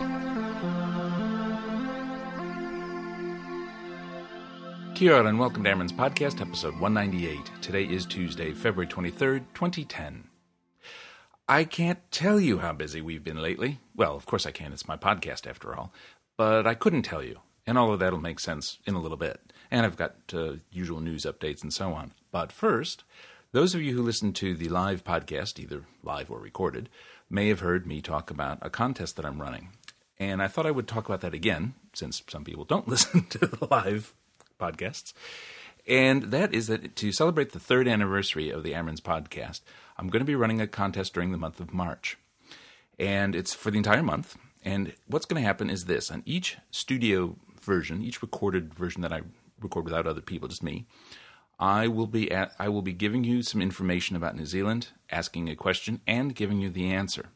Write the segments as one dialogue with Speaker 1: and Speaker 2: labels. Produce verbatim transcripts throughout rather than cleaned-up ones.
Speaker 1: Kia ora and welcome to Amron's Podcast, episode one ninety-eight. Today is Tuesday, February twenty-third, twenty ten. I can't tell you how busy we've been lately. Well, of course I can. It's my podcast after all. But I couldn't tell you. And all of that will make sense in a little bit. And I've got uh, usual news updates and so on. But first, those of you who listen to the live podcast, either live or recorded, may have heard me talk about a contest that I'm running. And I thought I would talk about that again, since some people don't listen to the live podcasts. And that is that to celebrate the third anniversary of the Amron's Podcast, I'm going to be running a contest during the month of March. And it's for the entire month. And what's going to happen is this. On each studio version, each recorded version that I record without other people, just me, I will be at, I will be giving you some information about New Zealand, asking a question, and giving you the answer.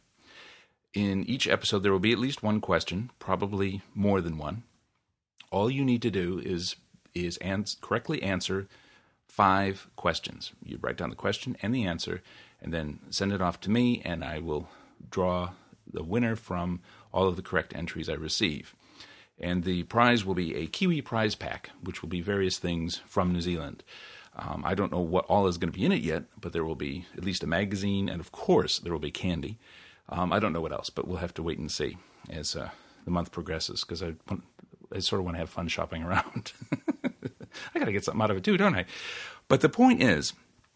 Speaker 1: In each episode, there will be at least one question, probably more than one. All you need to do is is ans- correctly answer five questions. You write down the question and the answer, and then send it off to me, and I will draw the winner from all of the correct entries I receive. And the prize will be a Kiwi prize pack, which will be various things from New Zealand. Um, I don't know what all is going to be in it yet, but there will be at least a magazine, and of course there will be candy. Um, I don't know what else, but we'll have to wait and see as uh, the month progresses, because I, I sort of want to have fun shopping around. I got to get something out of it too, don't I? But the point is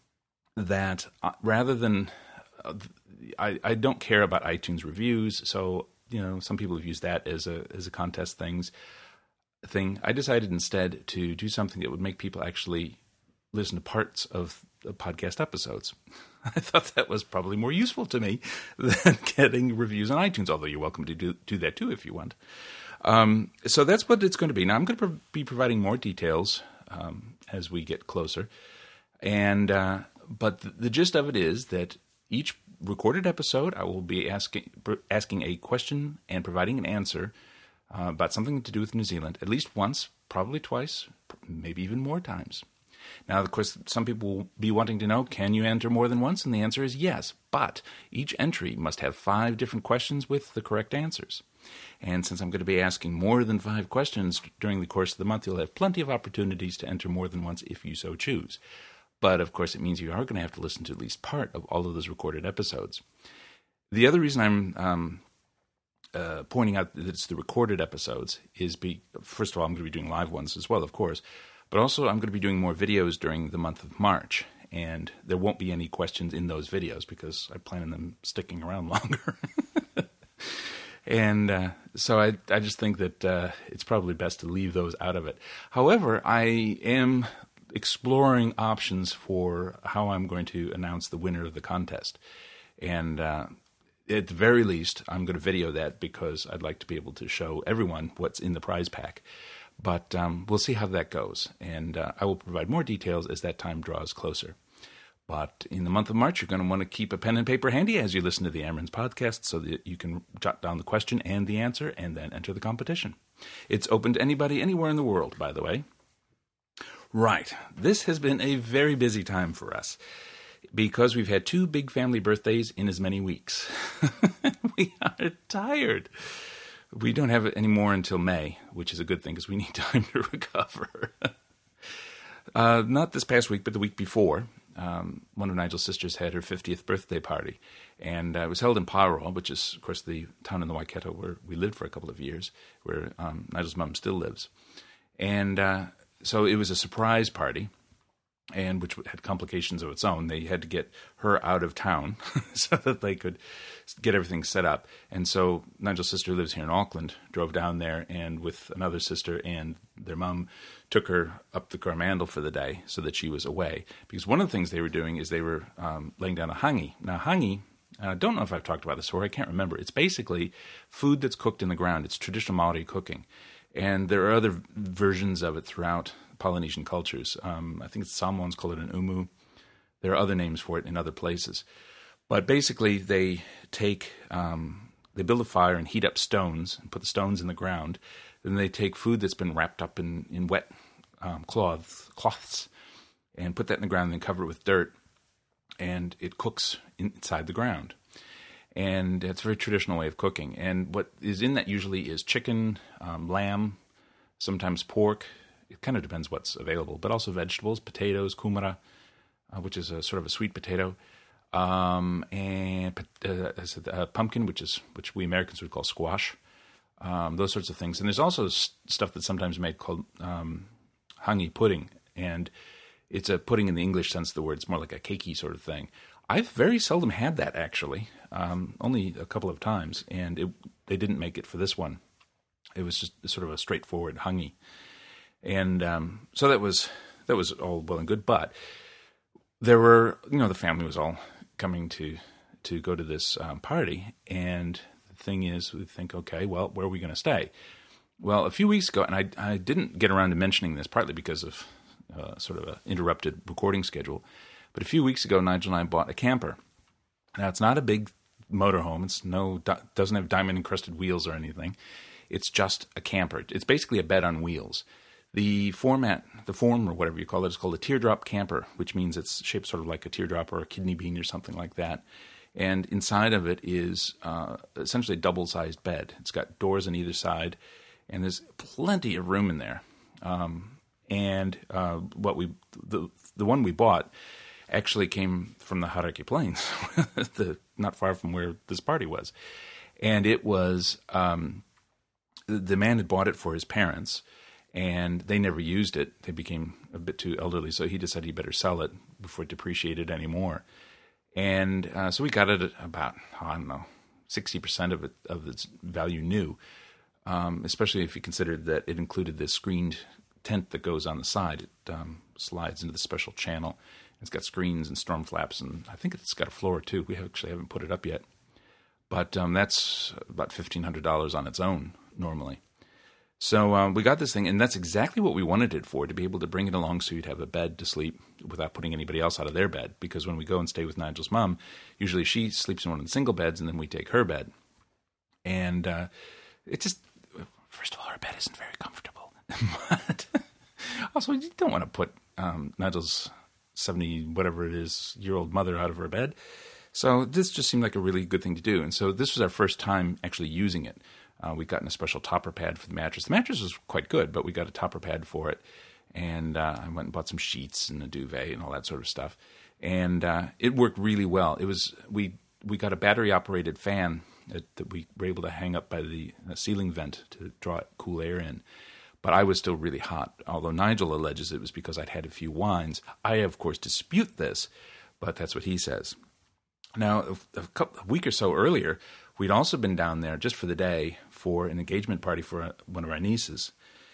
Speaker 1: that uh, rather than, uh, I, I don't care about iTunes reviews, so, you know, some people have used that as a as a contest things thing. I decided instead to do something that would make people actually listen to parts of the podcast episodes. I thought that was probably more useful to me than getting reviews on iTunes, although you're welcome to do, do that too if you want. Um, so that's what it's going to be. Now, I'm going to pro- be providing more details um, as we get closer. And uh, but the, the gist of it is that each recorded episode, I will be asking asking a question and providing an answer uh, about something to do with New Zealand, at least once, probably twice, maybe even more times. Now, of course, some people will be wanting to know, can you enter more than once? And the answer is yes, but each entry must have five different questions with the correct answers. And since I'm going to be asking more than five questions during the course of the month, you'll have plenty of opportunities to enter more than once if you so choose. But, of course, it means you are going to have to listen to at least part of all of those recorded episodes. The other reason I'm um, uh, pointing out that it's the recorded episodes is, be, first of all, I'm going to be doing live ones as well, of course, but also I'm going to be doing more videos during the month of March, and there won't be any questions in those videos because I plan on them sticking around longer. And uh, so I, I just think that uh, it's probably best to leave those out of it. However, I am exploring options for how I'm going to announce the winner of the contest. And uh, at the very least, I'm going to video that because I'd like to be able to show everyone what's in the prize pack. But um, we'll see how that goes. And uh, I will provide more details as that time draws closer. But in the month of March, you're going to want to keep a pen and paper handy as you listen to the Amron's Podcast so that you can jot down the question and the answer and then enter the competition. It's open to anybody anywhere in the world, by the way. Right. This has been a very busy time for us because we've had two big family birthdays in as many weeks. We are tired. We don't have it anymore until May, which is a good thing because we need time to recover. uh, not this past week, but the week before. Um, one of Nigel's sisters had her fiftieth birthday party, and uh, it was held in Paeroa, which is, of course, the town in the Waikato where we lived for a couple of years, where um, Nigel's mom still lives. And uh, so it was a surprise party, and which had complications of its own. They had to get her out of town so that they could get everything set up. And so Nigel's sister lives here in Auckland, drove down there, and with another sister and their mom took her up the Coromandel for the day so that she was away. Because one of the things they were doing is they were um, laying down a hangi. Now, hangi, I don't know if I've talked about this before, I can't remember. It's basically food that's cooked in the ground. It's traditional Maori cooking. And there are other versions of it throughout Polynesian cultures. Um, I think Samoans call it an umu. There are other names for it in other places. But basically, they take, um, they build a fire and heat up stones and put the stones in the ground. Then they take food that's been wrapped up in, in wet um, cloths, cloths and put that in the ground and then cover it with dirt. And it cooks inside the ground. And it's a very traditional way of cooking. And what is in that usually is chicken, um, lamb, sometimes pork. It kind of depends what's available, but also vegetables, potatoes, kumara, uh, which is a sort of a sweet potato, um, and uh, uh, pumpkin, which is which we Americans would call squash, um, those sorts of things. And there's also s- stuff that's sometimes made called um, hangi pudding, and it's a pudding in the English sense of the word. It's more like a cakey sort of thing. I've very seldom had that, actually, um, only a couple of times, and it, they didn't make it for this one. It was just sort of a straightforward hangi. And um, so that was that was all well and good, but there were, you know, the family was all coming to to go to this um, party, and the thing is, we think, okay, well, where are we going to stay? Well, a few weeks ago, and I, I didn't get around to mentioning this, partly because of uh, sort of an interrupted recording schedule, but a few weeks ago, Nigel and I bought a camper. Now, it's not a big motorhome. It's no doesn't have diamond-encrusted wheels or anything. It's just a camper. It's basically a bed on wheels. The format, the form or whatever you call it, is called a teardrop camper, which means it's shaped sort of like a teardrop or a kidney bean or something like that. And inside of it is uh, essentially a double-sized bed. It's got doors on either side, and there's plenty of room in there. Um, and uh, what we the the one we bought actually came from the Hauraki Plains, the, not far from where this party was. And it was, um, the man had bought it for his parents, and they never used it. They became a bit too elderly, so he decided he better sell it before it depreciated anymore. And uh, so we got it at about, I don't know, sixty percent of it of its value new, um, especially if you considered that it included this screened tent that goes on the side. It um, slides into the special channel. It's got screens and storm flaps, and I think it's got a floor, too. We actually haven't put it up yet. But um, that's about fifteen hundred dollars on its own, normally. So um, we got this thing, and that's exactly what we wanted it for, to be able to bring it along so you'd have a bed to sleep without putting anybody else out of their bed. Because when we go and stay with Nigel's mom, usually she sleeps in one of the single beds, and then we take her bed. And uh, it just, first of all, our bed isn't very comfortable. But also, you don't want to put um, Nigel's seventy, whatever it is, year old mother out of her bed. So this just seemed like a really good thing to do. And so this was our first time actually using it. Uh, we got a special topper pad for the mattress. The mattress was quite good, but we got a topper pad for it. And uh, I went and bought some sheets and a duvet and all that sort of stuff. And uh, it worked really well. It was we we got a battery operated fan that, that we were able to hang up by the uh, ceiling vent to draw cool air in. But I was still really hot, although Nigel alleges it was because I'd had a few wines. I, of course, dispute this, but that's what he says. Now, a, couple, a week or so earlier, we'd also been down there just for the day for an engagement party for a, one of our nieces.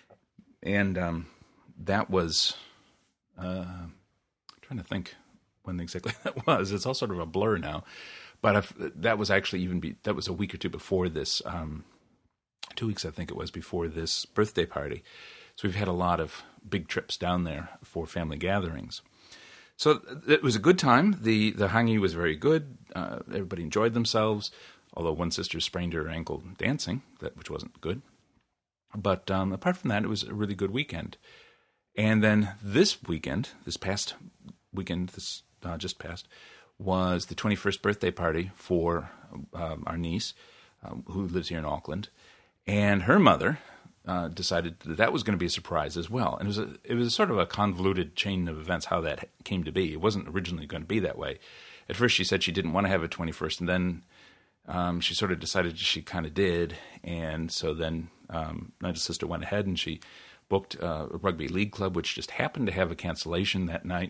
Speaker 1: And um, that was, uh, I'm trying to think when exactly that was. It's all sort of a blur now. But I've, that was actually even, be, that was a week or two before this um Two weeks, I think it was, before this birthday party. So we've had a lot of big trips down there for family gatherings. So it was a good time. The the hangi was very good. Uh, everybody enjoyed themselves, although one sister sprained her ankle dancing, that which wasn't good. But um, apart from that, it was a really good weekend. And then this weekend, this past weekend, this uh, just passed, was the twenty-first birthday party for um, our niece, um, who lives here in Auckland. And her mother uh, decided that that was going to be a surprise as well. And it was a, it was a sort of a convoluted chain of events how that came to be. It wasn't originally going to be that way. At first she said she didn't want to have a twenty-first, and then um, she sort of decided she kind of did. And so then um, Nigel's sister went ahead and she booked uh, a rugby league club, which just happened to have a cancellation that night.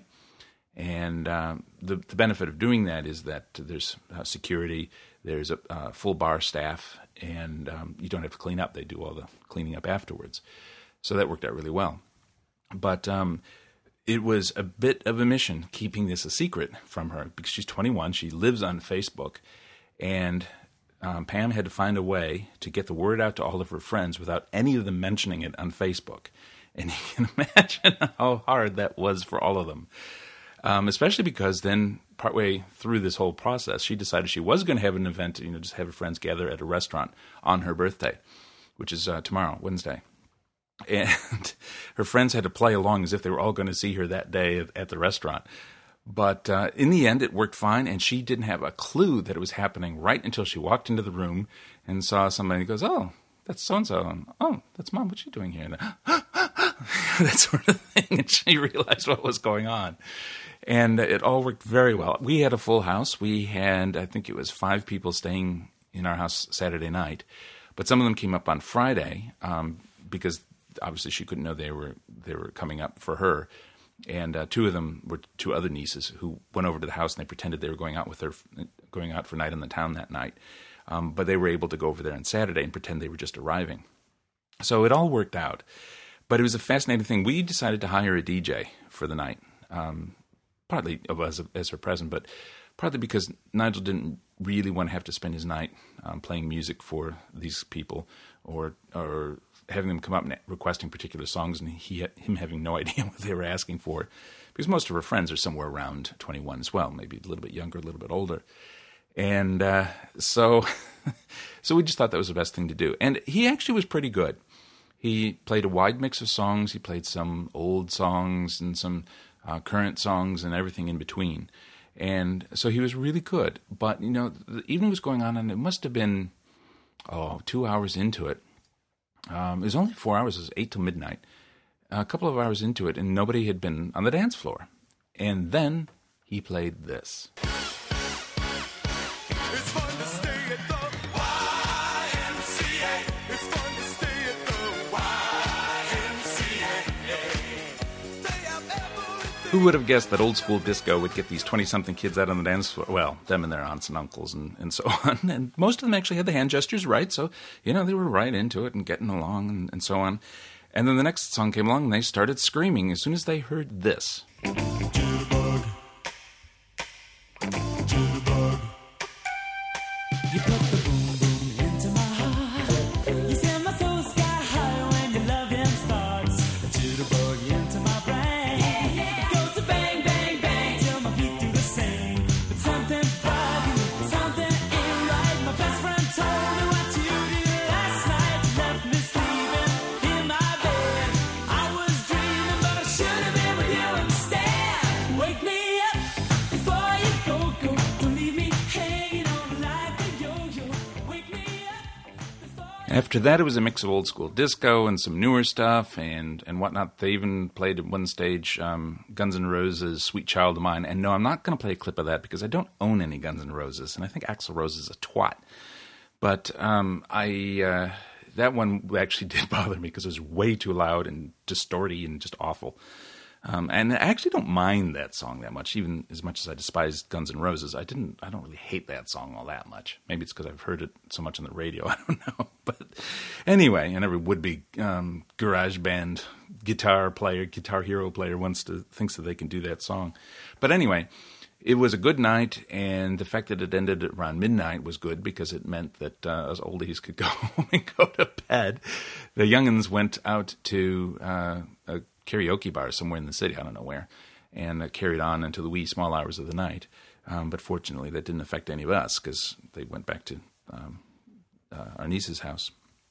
Speaker 1: And uh, the, the benefit of doing that is that there's uh, security, there's a uh, full bar staff, and um, you don't have to clean up. They do all the cleaning up afterwards. So that worked out really well. But um, it was a bit of a mission keeping this a secret from her because she's twenty-one. She lives on Facebook, and um, Pam had to find a way to get the word out to all of her friends without any of them mentioning it on Facebook. And you can imagine how hard that was for all of them. Um, especially because then partway through this whole process, she decided she was going to have an event, you know, just have her friends gather at a restaurant on her birthday, which is uh, tomorrow, Wednesday. And her friends had to play along as if they were all going to see her that day at the restaurant. But uh, in the end, it worked fine, and she didn't have a clue that it was happening right until she walked into the room and saw somebody who goes, "Oh, that's so-and-so. And, oh, that's Mom. What's she doing here?" And that sort of thing. And she realized what was going on. And it all worked very well. We had a full house. We had, I think it was five people staying in our house Saturday night. But some of them came up on Friday um, because obviously she couldn't know they were they were coming up for her. And uh, two of them were two other nieces who went over to the house and they pretended they were going out with her, going out for a night in the town that night. Um, but they were able to go over there on Saturday and pretend they were just arriving. So it all worked out. But it was a fascinating thing. We decided to hire a D J for the night, um, partly as, as her present, but partly because Nigel didn't really want to have to spend his night um, playing music for these people or or having them come up and requesting particular songs and he him having no idea what they were asking for. Because most of her friends are somewhere around twenty-one as well, maybe a little bit younger, a little bit older. And uh, so so we just thought that was the best thing to do. And he actually was pretty good. He played a wide mix of songs. He played some old songs and some uh, current songs and everything in between. And so he was really good. But, you know, the evening was going on, and it must have been, oh, two hours into it. Um, it was only four hours. It was eight till midnight. A couple of hours into it, and nobody had been on the dance floor. And then he played this.
Speaker 2: It's fun to stay at the Y M C A. It's fun to stay at the Y M C A. They have everything.
Speaker 1: Who would have guessed that old school disco would get these twenty-something kids out on the dance floor? Well, them and their aunts and uncles and, and so on. And most of them actually had the hand gestures right, so, you know, they were right into it and getting along and, and so on. And then the next song came along and they started screaming as soon as they heard this.
Speaker 2: Jitterbug. Jitterbug.
Speaker 3: You put the boom boom into my heart. You send my soul sky high when your loving starts. A jitterbug into my brain. Yeah, yeah. Goes to bang, bang, bang till my feet do the same. But something's bugging, something ain't right. My best friend told me what you did last night. You left me sleeping in my bed. I was dreaming, but I should have been with you instead. Wake me up before you go, go. Don't leave me hanging on like a yo-yo. Wake me up before you
Speaker 1: After that, it was a mix of old school disco and some newer stuff and, and whatnot. They even played at one stage um, Guns N' Roses' Sweet Child of Mine. And no, I'm not going to play a clip of that because I don't own any Guns N' Roses. And I think Axl Rose is a twat. But um, I uh, that one actually did bother me because it was way too loud and distorty and just awful. Um, and I actually don't mind that song that much, even as much as I despise Guns N' Roses. I didn't. I don't really hate that song all that much. Maybe it's because I've heard it so much on the radio. I don't know. But anyway, and every would-be um, garage band guitar player, guitar hero player wants to thinks that they can do that song. But anyway, it was a good night, and the fact that it ended around midnight was good because it meant that uh, us oldies could go home and go to bed. The youngins went out to uh, a karaoke bar somewhere in the city, I don't know where, and uh, carried on into the wee small hours of the night. Um, but fortunately, that didn't affect any of us because they went back to um, uh, our niece's house.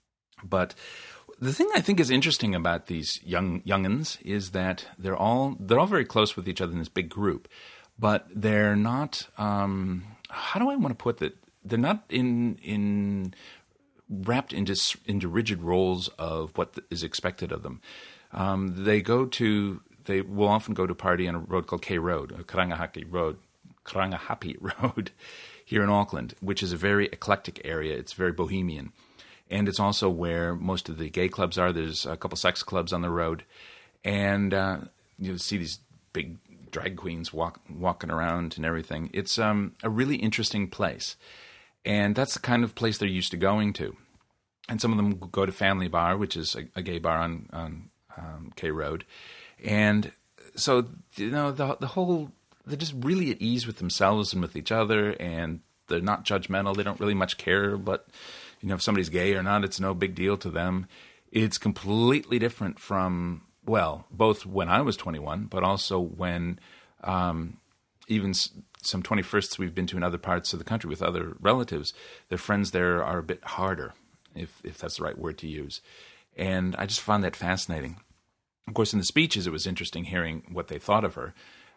Speaker 1: But the thing I think is interesting about these young youngins is that they're all they're all very close with each other in this big group, but they're not. Um, how do I want to put that? They're not in in wrapped into into rigid roles of what is expected of them. Um, they go to, they will often go to party on a road called K Road, or Karangahape Road, Karangahape Road here in Auckland, which is a very eclectic area. It's very bohemian. And it's also where most of the gay clubs are. There's a couple sex clubs on the road. And uh, you see these big drag queens walk, walking around and everything. It's um, a really interesting place. And that's the kind of place they're used to going to. And some of them go to Family Bar, which is a, a gay bar on, on Um, K Road, and so you know the the whole they're just really at ease with themselves and with each other, and they're not judgmental. They don't really much care, but you know if somebody's gay or not, it's no big deal to them. It's completely different from well, both when I was twenty-one, but also when um, even some twenty-firsts we've been to in other parts of the country with other relatives. Their friends there are a bit harder, if if that's the right word to use. And I just found that fascinating. Of course, in the speeches, it was interesting hearing what they thought of her.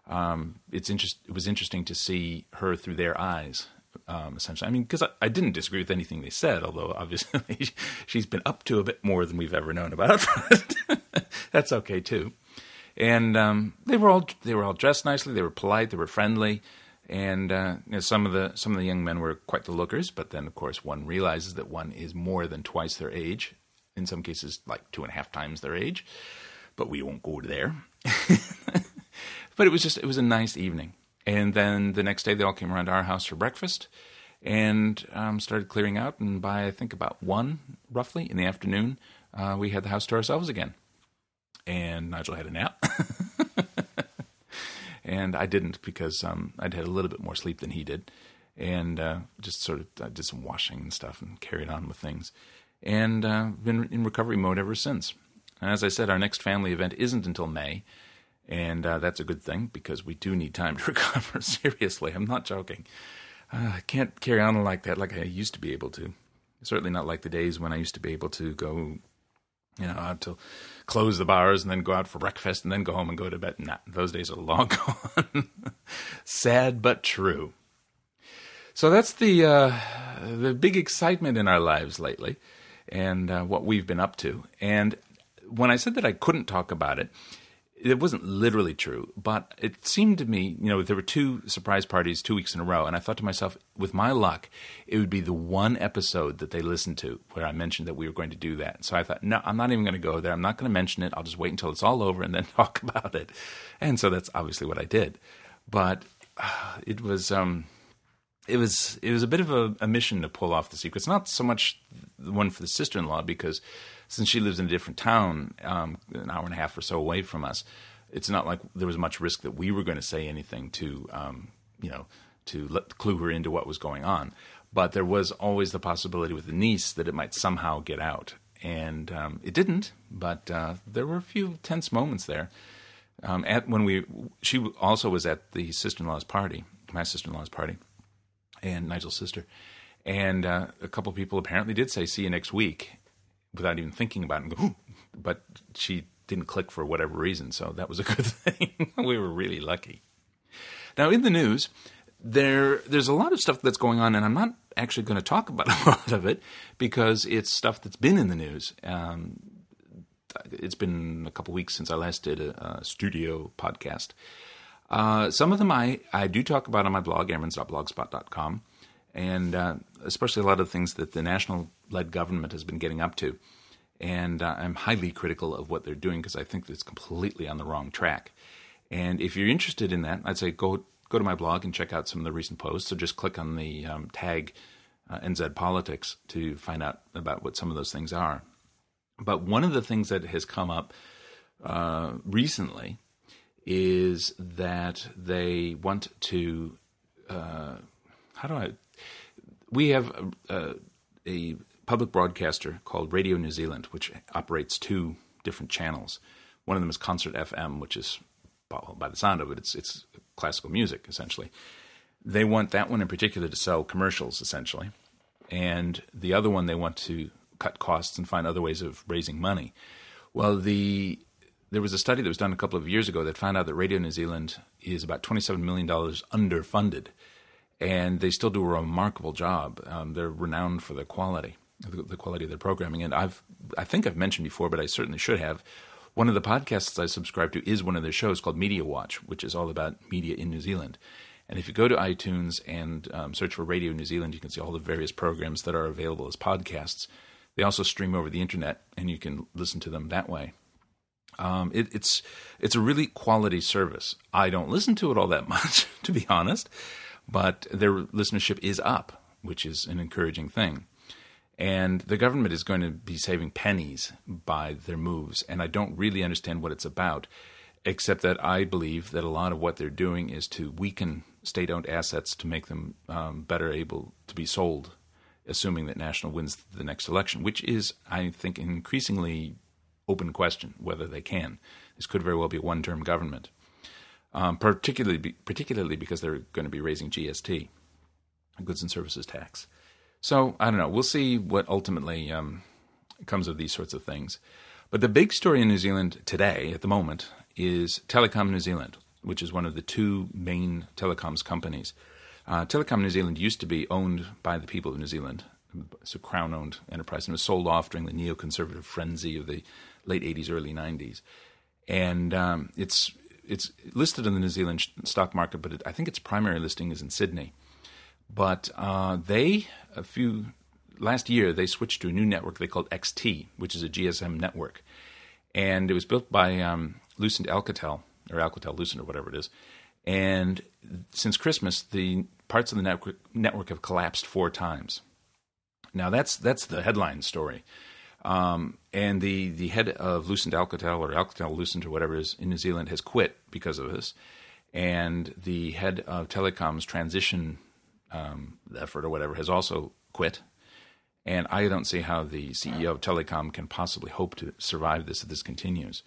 Speaker 1: um, it's interest, it was interesting to see her through their eyes, um, essentially. I mean, because I, I didn't disagree with anything they said, although obviously she's been up to a bit more than we've ever known about. But that's okay too. And um, they were all they were all dressed nicely. They were polite. They were friendly. And uh, you know, some of the some of the young men were quite the lookers. But then, of course, one realizes that one is more than twice their age. In some cases, like two and a half times their age. But we won't go there. But it was just it was a nice evening. And then the next day, they all came around to our house for breakfast, and um, started clearing out. And by I think about one, roughly in the afternoon, uh, we had the house to ourselves again. And Nigel had a nap. And I didn't because um, I'd had a little bit more sleep than he did. And uh, just sort of uh, did some washing and stuff and carried on with things. And uh, been in recovery mode ever since. And as I said, our next family event isn't until May. And uh, that's a good thing because we do need time to recover. Seriously, I'm not joking. Uh, I can't carry on like that like I used to be able to. Certainly not like the days when I used to be able to go... You know, out to close the bars and then go out for breakfast and then go home and go to bed. Nah, those days are long gone. Sad but true. So that's the uh, the big excitement in our lives lately, and uh, what we've been up to. And when I said that I couldn't talk about it, it wasn't literally true, but it seemed to me, you know, there were two surprise parties two weeks in a row, and I thought to myself, with my luck, it would be the one episode that they listened to where I mentioned that we were going to do that. So I thought, no, I'm not even going to go there. I'm not going to mention it. I'll just wait until it's all over and then talk about it. And so that's obviously what I did. But uh, it was... Um, It was it was a bit of a, a mission to pull off the secrets. Not so much the one for the sister-in-law, because since she lives in a different town, um, an hour and a half or so away from us, it's not like there was much risk that we were going to say anything to, um, you know, to let, clue her into what was going on. But there was always the possibility with the niece that it might somehow get out. And um, it didn't, but uh, there were a few tense moments there. Um, at when we, she also was at the sister-in-law's party, my sister-in-law's party. And Nigel's sister. And uh, a couple of people apparently did say, see you next week, without even thinking about it. And go, ooh, but she didn't click for whatever reason, so that was a good thing. We were really lucky. Now, in the news, there there's a lot of stuff that's going on, and I'm not actually going to talk about a lot of it, because it's stuff that's been in the news. Um, it's been a couple weeks since I last did a, a studio podcast. Uh, some of them I, I do talk about on my blog, airmans dot blogspot dot com, and uh, especially a lot of things that the national-led government has been getting up to. And uh, I'm highly critical of what they're doing because I think that it's completely on the wrong track. And if you're interested in that, I'd say go go to my blog and check out some of the recent posts. So just click on the um, tag uh, N Z Politics to find out about what some of those things are. But one of the things that has come up uh, recently is that they want to, uh, how do I, we have a, a public broadcaster called Radio New Zealand, which operates two different channels. One of them is Concert F M, which is, well, by the sound of it, it's it's classical music, essentially. They want that one in particular to sell commercials, essentially. And the other one, they want to cut costs and find other ways of raising money. Well, the... There was a study that was done a couple of years ago that found out that Radio New Zealand is about twenty-seven million dollars underfunded, and they still do a remarkable job. Um, they're renowned for their quality, the, the quality of their programming. And I've, I think I've mentioned before, but I certainly should have, one of the podcasts I subscribe to is one of their shows called Media Watch, which is all about media in New Zealand. And if you go to iTunes and um, search for Radio New Zealand, you can see all the various programs that are available as podcasts. They also stream over the internet, and you can listen to them that way. Um, it, it's it's a really quality service. I don't listen to it all that much, to be honest, but their listenership is up, which is an encouraging thing. And the government is going to be saving pennies by their moves, and I don't really understand what it's about, except that I believe that a lot of what they're doing is to weaken state-owned assets to make them um, better able to be sold, assuming that National wins the next election, which is, I think, increasingly open question whether they can. This could very well be a one-term government, um, particularly be, particularly because they're going to be raising G S T, goods and services tax. So, I don't know. We'll see what ultimately um, comes of these sorts of things. But the big story in New Zealand today, at the moment, is Telecom New Zealand. which is one of the two main telecoms companies. Uh, Telecom New Zealand used to be owned by the people of New Zealand. It's a Crown-owned enterprise, and it was sold off during the neoconservative frenzy of the late eighties, early nineties. And um, it's it's listed in the New Zealand sh- stock market, but it, I think its primary listing is in Sydney. But uh, they, a few last year, they switched to a new network they called X T, which is a G S M network. And it was built by um, Lucent Alcatel, or Alcatel-Lucent, or whatever it is. And since Christmas, the parts of the network, network have collapsed four times. Now, that's that's the headline story. Um, and the, the head of Lucent Alcatel, or Alcatel-Lucent, or whatever it is, in New Zealand has quit because of this. And the head of Telecom's transition um, effort, or whatever, has also quit. And I don't see how the C E O of Telecom can possibly hope to survive this if this continues.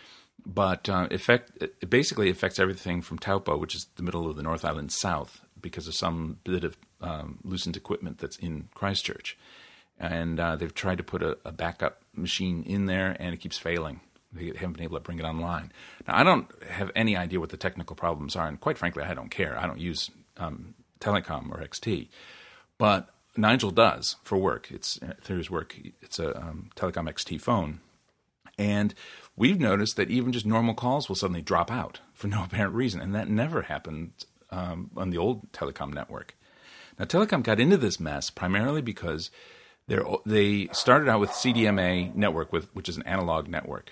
Speaker 1: But uh, effect, it basically affects everything from Taupo, which is the middle of the North Island south, because of some bit of um, Lucent equipment that's in Christchurch. And uh, they've tried to put a, a backup machine in there, and it keeps failing. They haven't been able to bring it online. Now, I don't have any idea what the technical problems are, and quite frankly, I don't care. I don't use um, Telecom or X T. But Nigel does for work. It's through his work. It's a um, Telecom X T phone. And we've noticed that even just normal calls will suddenly drop out for no apparent reason, and that never happened um, on the old Telecom network. Now, Telecom got into this mess primarily because they're, they started out with C D M A network, with which is an analog network.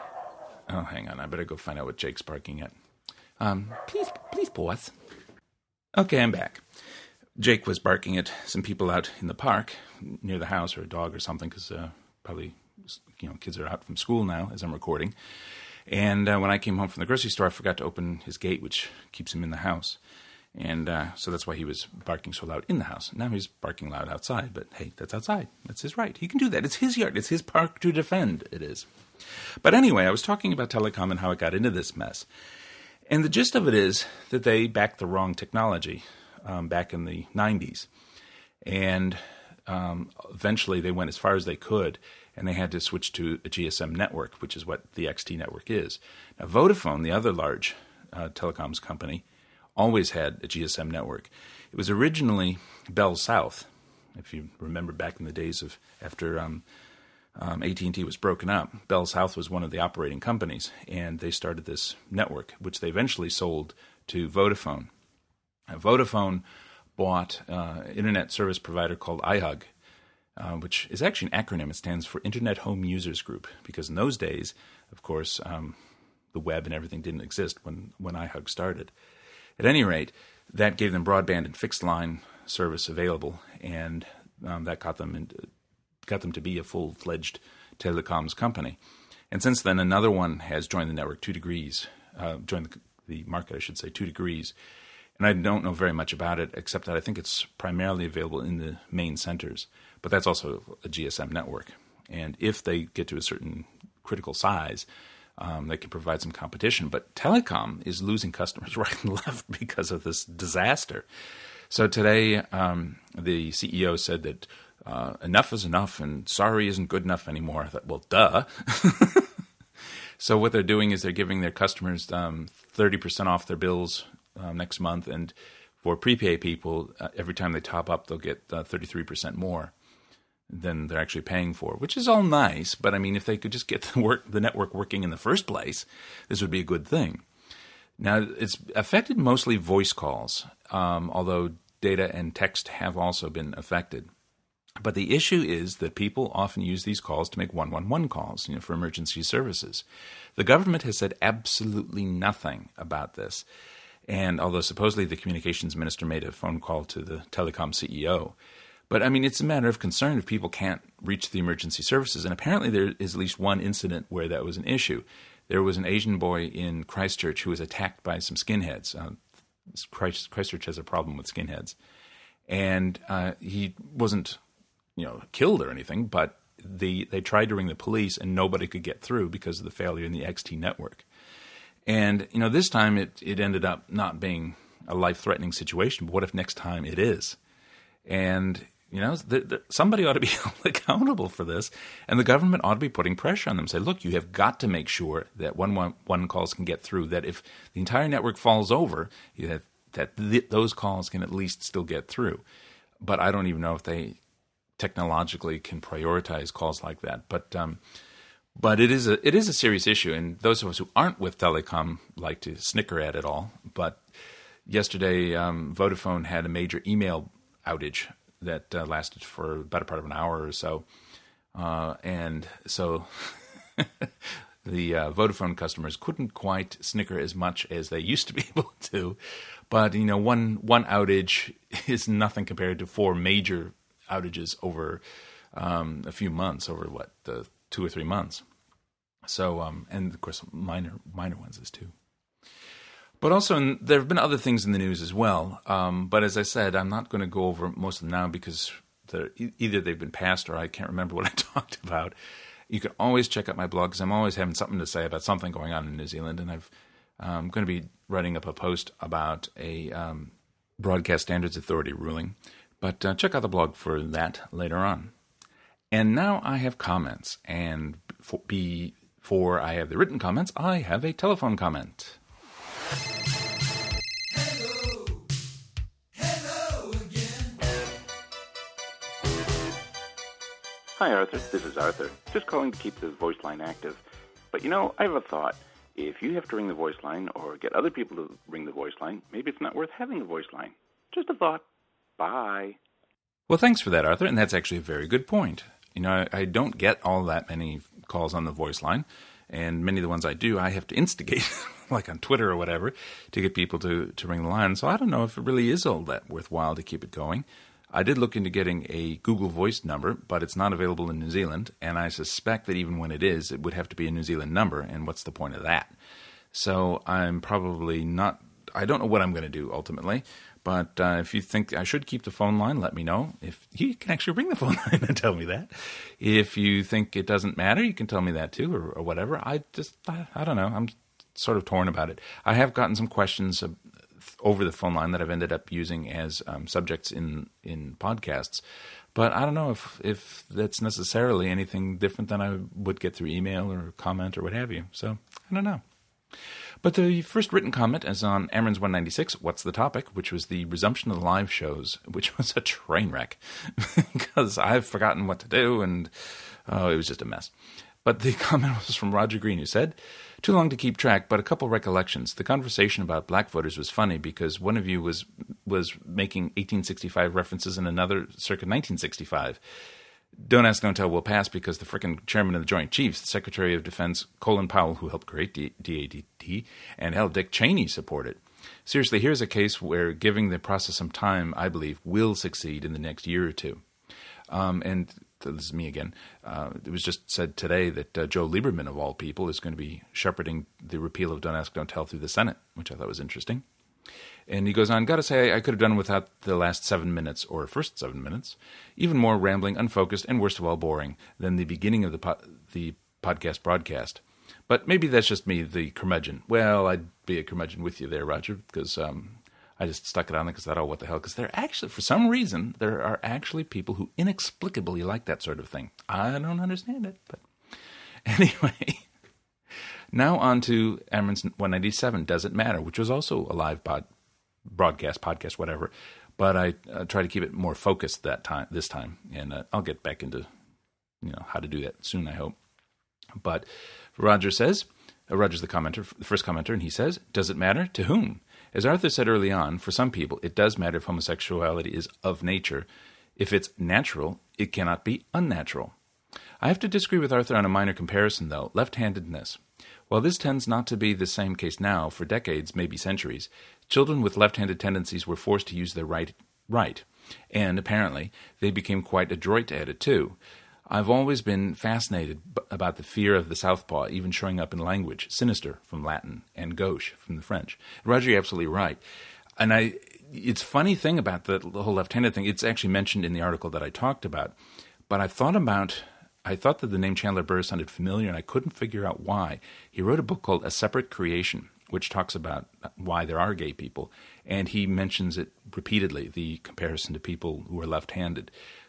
Speaker 1: Oh, hang on. I better go find out what Jake's barking at. Um, please, please pause. Okay, I'm back. Jake was barking at some people out in the park near the house, or a dog or something, because uh, probably, you know, kids are out from school now as I'm recording. And uh, when I came home from the grocery store, I forgot to open his gate, which keeps him in the house. And uh, so that's why he was barking so loud in the house. Now he's barking loud outside, but hey, that's outside. That's his right. He can do that. It's his yard. It's his park to defend. It is. But anyway, I was talking about Telecom and how it got into this mess. And the gist of it is that they backed the wrong technology um, back in the nineties. And um, eventually they went as far as they could, and they had to switch to a G S M network, which is what the X T network is. Now, Vodafone, the other large uh, telecoms company, always had a G S M network. It was originally Bell South, if you remember back in the days of after um, um, A T and T was broken up. Bell South was one of the operating companies, and they started this network, which they eventually sold to Vodafone. Now, Vodafone bought uh, an internet service provider called iHug, uh, which is actually an acronym. It stands for Internet Home Users Group, because in those days, of course, um, the web and everything didn't exist when, when iHug started. At any rate, that gave them broadband and fixed line service available, and um, that got them in, got them to be a full-fledged telecoms company. And since then, another one has joined the network, Two Degrees, uh, joined the, the market, I should say, Two Degrees. And I don't know very much about it, except that I think it's primarily available in the main centers. But that's also a G S M network. And if they get to a certain critical size, Um, they can provide some competition. But Telecom is losing customers right and left because of this disaster. So today, um, the C E O said that uh, enough is enough and sorry isn't good enough anymore. I thought, well, duh. So what they're doing is they're giving their customers um, thirty percent off their bills um, next month. And for prepay people, uh, every time they top up, they'll get uh, thirty-three percent more than they're actually paying for, which is all nice. But I mean, if they could just get the work, the network working in the first place, this would be a good thing. Now, it's affected mostly voice calls, um, although data and text have also been affected. But the issue is that people often use these calls to make one one one calls, you know, for emergency services. The government has said absolutely nothing about this. And although supposedly the communications minister made a phone call to the Telecom C E O, but, I mean, it's a matter of concern if people can't reach the emergency services. And apparently there is at least one incident where that was an issue. There was an Asian boy in Christchurch who was attacked by some skinheads. Uh, Christ, Christchurch has a problem with skinheads. And uh, he wasn't, you know, killed or anything, but the, they tried to ring the police and nobody could get through because of the failure in the X T network. And, you know, this time it, it ended up not being a life-threatening situation, but what if next time it is? And You know, the, the, somebody ought to be held accountable for this, and the government ought to be putting pressure on them. Say, look, you have got to make sure that one one, one calls can get through. That if the entire network falls over, you have, that th- those calls can at least still get through. But I don't even know if they technologically can prioritize calls like that. But um, but it is a it is a serious issue, and those of us who aren't with telecom like to snicker at it all. But yesterday, um, Vodafone had a major email outage that uh, lasted for the better part of an hour or so. Uh, and so the uh, Vodafone customers couldn't quite snicker as much as they used to be able to. But, you know, one one outage is nothing compared to four major outages over um, a few months, over, what, the two or three months. So, um, and, of course, minor minor ones is too. But also, in, there have been other things in the news as well. Um, but as I said, I'm not going to go over most of them now because either they've been passed or I can't remember what I talked about. You can always check out my blog because I'm always having something to say about something going on in New Zealand. And I've, I'm going to be writing up a post about a um, Broadcast Standards Authority ruling. But uh, check out the blog for that later on. And now I have comments. And before I have the written comments, I have a telephone comment.
Speaker 3: Hello, hello again.
Speaker 4: Hi, Arthur. This is Arthur. Just calling to keep the voice line active. But, you know, I have a thought. If you have to ring the voice line or get other people to ring the voice line, maybe it's not worth having a voice line. Just a thought. Bye.
Speaker 1: Well, thanks for that, Arthur, and that's actually a very good point. You know, I, I don't get all that many calls on the voice line, and many of the ones I do, I have to instigate, like on Twitter or whatever, to get people to, to ring the line. So I don't know if it really is all that worthwhile to keep it going. I did look into getting a Google Voice number, but it's not available in New Zealand, and I suspect that even when it is, it would have to be a New Zealand number, and what's the point of that? So I'm probably not – I don't know what I'm going to do ultimately, but uh, if you think I should keep the phone line, let me know. If you can actually ring the phone line and tell me that. If you think it doesn't matter, you can tell me that too or, or whatever. I just I, – I don't know. I'm sort of torn about it. I have gotten some questions over the phone line that I've ended up using as um, subjects in, in podcasts. But I don't know if, if that's necessarily anything different than I would get through email or comment or what have you. So I don't know. But the first written comment is on Amron's one ninety-six, What's the Topic?, which was the resumption of the live shows, which was a train wreck because I've forgotten what to do and oh, it was just a mess. But the comment was from Roger Green, who said, too long to keep track, but a couple recollections. The conversation about black voters was funny because one of you was was making eighteen sixty-five references and another circa nineteen sixty-five. Don't Ask, Don't Tell will pass because the frickin' chairman of the Joint Chiefs, the Secretary of Defense Colin Powell, who helped create D A D T, and hell, Dick Cheney support it. Seriously, here's a case where giving the process some time, I believe, will succeed in the next year or two. Um, and this is me again. Uh, it was just said today that uh, Joe Lieberman, of all people, is going to be shepherding the repeal of Don't Ask, Don't Tell through the Senate, which I thought was interesting. And he goes on, gotta say, I could have done without the last seven minutes, or first seven minutes, even more rambling, unfocused, and worst of all, boring than the beginning of the po- the podcast broadcast. But maybe that's just me, the curmudgeon. Well, I'd be a curmudgeon with you there, Roger, because um, I just stuck it on there because I thought, oh, what the hell? Because there actually, for some reason, there are actually people who inexplicably like that sort of thing. I don't understand it, but anyway. Now on to Amron's one ninety-seven, Does It Matter?, which was also a live pod. broadcast, podcast, whatever, but I uh, try to keep it more focused that time, this time, and uh, I'll get back into, you know, how to do that soon, I hope. But Roger says, uh, Roger's the commenter, the first commenter, and he says, does it matter? To whom? As Arthur said early on, for some people, it does matter if homosexuality is of nature. If it's natural, it cannot be unnatural. I have to disagree with Arthur on a minor comparison, though, left-handedness. While this tends not to be the same case now, for decades, maybe centuries, children with left-handed tendencies were forced to use their right, right, and apparently they became quite adroit at it too. I've always been fascinated b- about the fear of the southpaw even showing up in language, sinister from Latin and gauche from the French. Roger, you're absolutely right. And I, it's a funny thing about the, the whole left-handed thing. It's actually mentioned in the article that I talked about, but I thought about... I thought that the name Chandler Burr sounded familiar, and I couldn't figure out why. He wrote a book called A Separate Creation, which talks about why there are gay people, and he mentions it repeatedly, the comparison to people who are left-handed.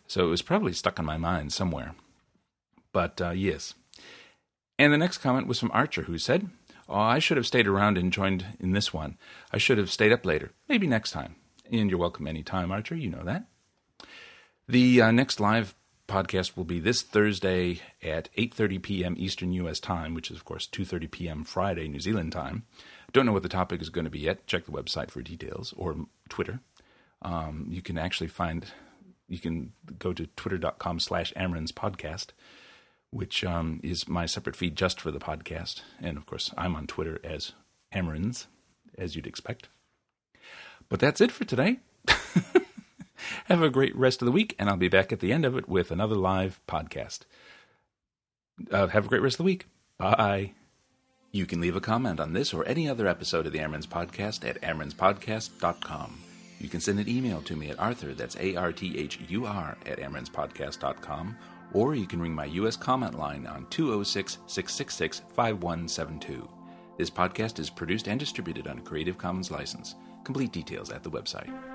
Speaker 1: So it was probably stuck in my mind somewhere. But, uh, yes. And the next comment was from Archer, who said, "Oh, I should have stayed around and joined in this one. I should have stayed up later. Maybe next time." And you're welcome anytime, Archer. You know that. The uh, next live podcast will be this Thursday at eight thirty p.m. Eastern U S time, which is, of course, two thirty p.m. Friday, New Zealand time. Don't know what the topic is going to be yet. Check the website for details, or Twitter. Um, you can actually find, you can go to twitter.com slash Amron's podcast, which um, is my separate feed just for the podcast. And, of course, I'm on Twitter as Amron's, as you'd expect. But that's it for today. Have a great rest of the week, and I'll be back at the end of it with another live podcast. Uh, have a great rest of the week. Bye. You can leave a comment on this or any other episode of the Amron's Podcast at amrons podcast dot com. You can send an email to me at Arthur, that's A R T H U R, at amrons podcast dot com, or you can ring my U S comment line on two oh six, six six six, five one seven two. This podcast is produced and distributed under Creative Commons license. Complete details at the website.